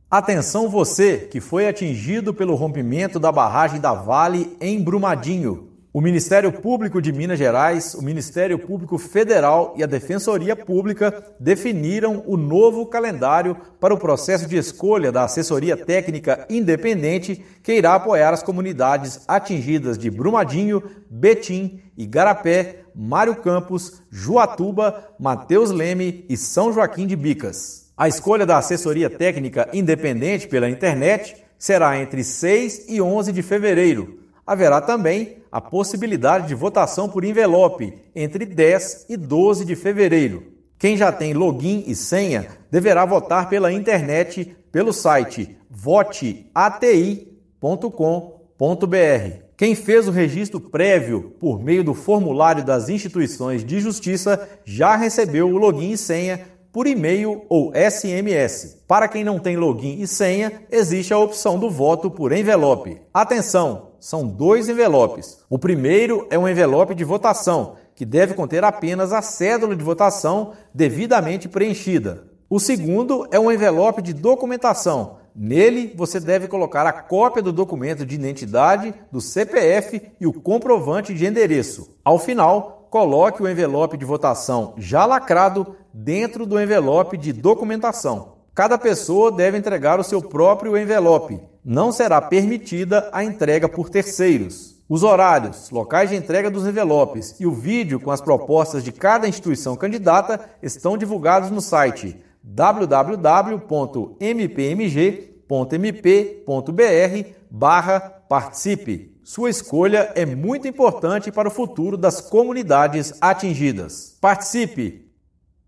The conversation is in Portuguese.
Atenção você que foi atingido pelo rompimento da barragem da Vale em Brumadinho. O Ministério Público de Minas Gerais, o Ministério Público Federal e a Defensoria Pública definiram o novo calendário para o processo de escolha da assessoria técnica independente que irá apoiar as comunidades atingidas de Brumadinho, Betim, Igarapé, Mário Campos, Juatuba, Mateus Leme e São Joaquim de Bicas. A escolha da assessoria técnica independente pela internet será entre 6 e 11 de fevereiro. Haverá também a possibilidade de votação por envelope entre 10 e 12 de fevereiro. Quem já tem login e senha deverá votar pela internet pelo site voteati.com.br. Quem fez o registro prévio por meio do formulário das instituições de justiça já recebeu o login e senha por e-mail ou SMS. Para quem não tem login e senha, existe a opção do voto por envelope. Atenção, são 2 envelopes. O primeiro é um envelope de votação, que deve conter apenas a cédula de votação devidamente preenchida. O segundo é um envelope de documentação. Nele, você deve colocar a cópia do documento de identidade, do CPF e o comprovante de endereço. Ao final, coloque o envelope de votação já lacrado dentro do envelope de documentação. Cada pessoa deve entregar o seu próprio envelope. Não será permitida a entrega por terceiros. Os horários, locais de entrega dos envelopes e o vídeo com as propostas de cada instituição candidata estão divulgados no site www.mpmg.mp.br/participe. Sua escolha é muito importante para o futuro das comunidades atingidas. Participe!